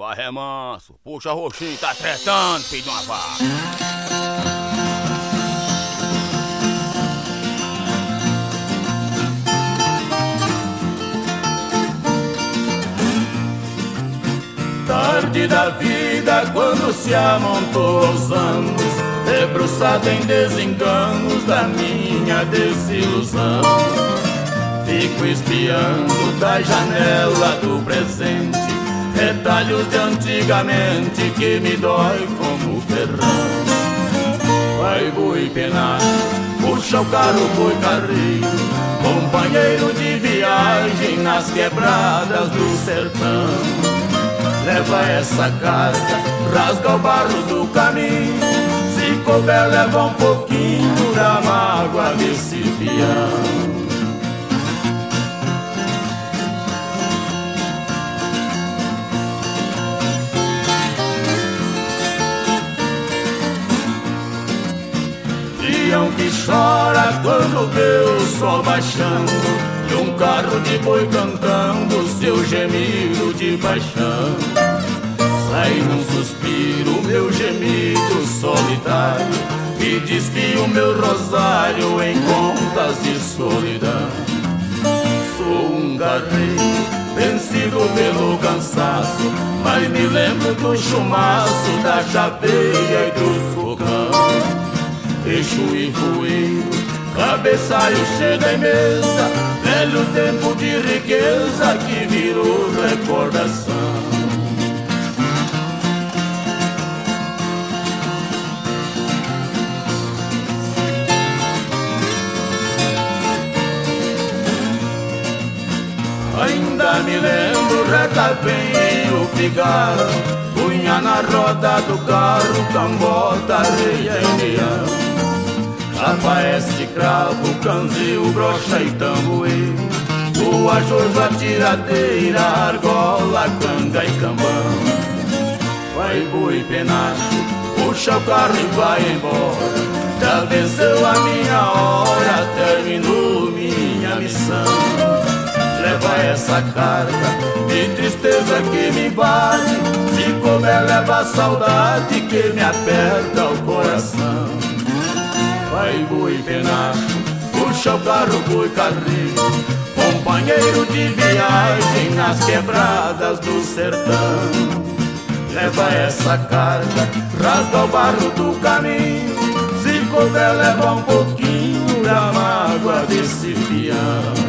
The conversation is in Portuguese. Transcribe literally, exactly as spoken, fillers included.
Corre, é manso, puxa roxinho, tá tretando, filho de uma vaca. Tarde da vida, quando se amontou os anos, debruçado em desenganos da minha desilusão, fico espiando da janela do presente retalhos de antigamente que me dói como ferrão. Vai boi penacho, puxa o carro boi carreiro, companheiro de viagem nas quebradas do sertão. Leva essa carga, rasga o barro do caminho, se couber leva um pouquinho da mágoa desse peão. Peão que chora quando vê o sol baixando e um carro de boi cantando seu gemido de paixão. Sai num suspiro meu gemido solitário e desfio meu rosário em contas de solidão. Sou um carreiro vencido pelo cansaço, mas me lembro do chumaço, da chaveira e dos fogão. Eixo e voeiro, cabeçalho chega em mesa, velho tempo de riqueza que virou recordação. Ainda me lembro, reta bem o pigarro, punha na roda do carro, cambota, areia e leão. Aparece cravo, canzil, brocha e tamboeiro, o ajojo, a tiradeira, argola, canga e cambão. Vai boi penacho, puxa o carro e vai embora, já venceu a minha hora, terminou minha missão. Leva essa carga de tristeza que me invade, se couber leva a saudade que me aperta o coração. Vai boi penacho, puxa o carro boi carreiro, companheiro de viagem nas quebradas do sertão. Leva essa carga, rasga o barro do caminho, se couber leva um pouquinho da mágoa desse peão.